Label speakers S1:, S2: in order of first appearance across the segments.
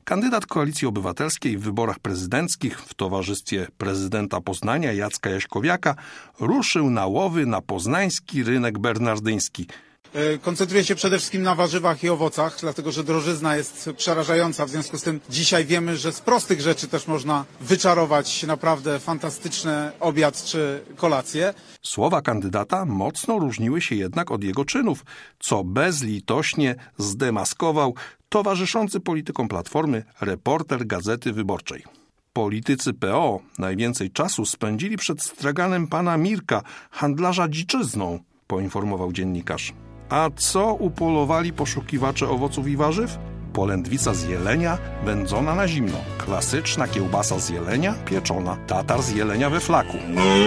S1: Kandydat Koalicji Obywatelskiej w wyborach prezydenckich w towarzystwie prezydenta Poznania Jacka Jaśkowiaka ruszył na łowy na poznański rynek bernardyński.
S2: Koncentruję się przede wszystkim na warzywach i owocach, dlatego że drożyzna jest przerażająca. W związku z tym dzisiaj wiemy, że z prostych rzeczy też można wyczarować naprawdę fantastyczny obiad czy kolację.
S1: Słowa kandydata mocno różniły się jednak od jego czynów, co bezlitośnie zdemaskował towarzyszący politykom Platformy reporter Gazety Wyborczej. Politycy PO najwięcej czasu spędzili przed straganem pana Mirka, handlarza dziczyzną, poinformował dziennikarz. A co upolowali poszukiwacze owoców i warzyw? Polędwica z jelenia, wędzona na zimno. Klasyczna kiełbasa z jelenia, pieczona. Tatar z jelenia we flaku.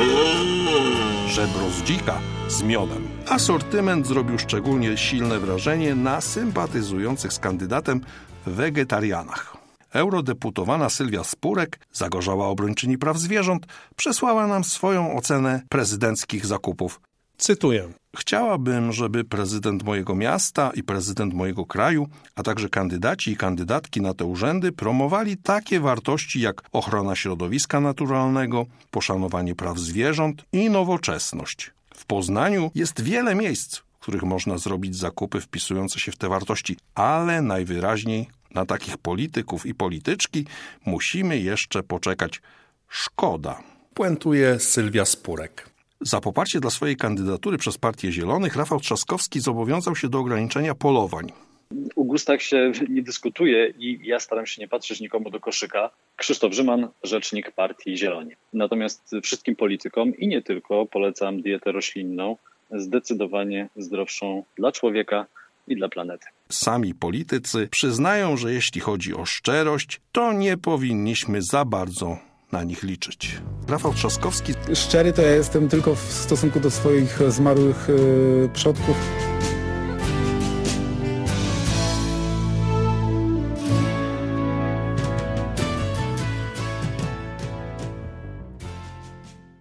S1: Żebro z dzika z miodem. Asortyment zrobił szczególnie silne wrażenie na sympatyzujących z kandydatem wegetarianach. Eurodeputowana Sylwia Spurek, zagorzała obrończyni praw zwierząt, przesłała nam swoją ocenę prezydenckich zakupów. Cytuję. Chciałabym, żeby prezydent mojego miasta i prezydent mojego kraju, a także kandydaci i kandydatki na te urzędy promowali takie wartości jak ochrona środowiska naturalnego, poszanowanie praw zwierząt i nowoczesność. W Poznaniu jest wiele miejsc, w których można zrobić zakupy wpisujące się w te wartości, ale najwyraźniej na takich polityków i polityczki musimy jeszcze poczekać. Szkoda. Puentuje Sylwia Spurek. Za poparcie dla swojej kandydatury przez Partię Zielonych Rafał Trzaskowski zobowiązał się do ograniczenia polowań.
S3: O gustach się nie dyskutuje i ja staram się nie patrzeć nikomu do koszyka. Krzysztof Rzyman, rzecznik Partii Zieloni. Natomiast wszystkim politykom i nie tylko polecam dietę roślinną, zdecydowanie zdrowszą dla człowieka i dla planety.
S1: Sami politycy przyznają, że jeśli chodzi o szczerość, to nie powinniśmy za bardzo na nich liczyć. Rafał Trzaskowski.
S2: Szczery to ja jestem tylko w stosunku do swoich zmarłych przodków.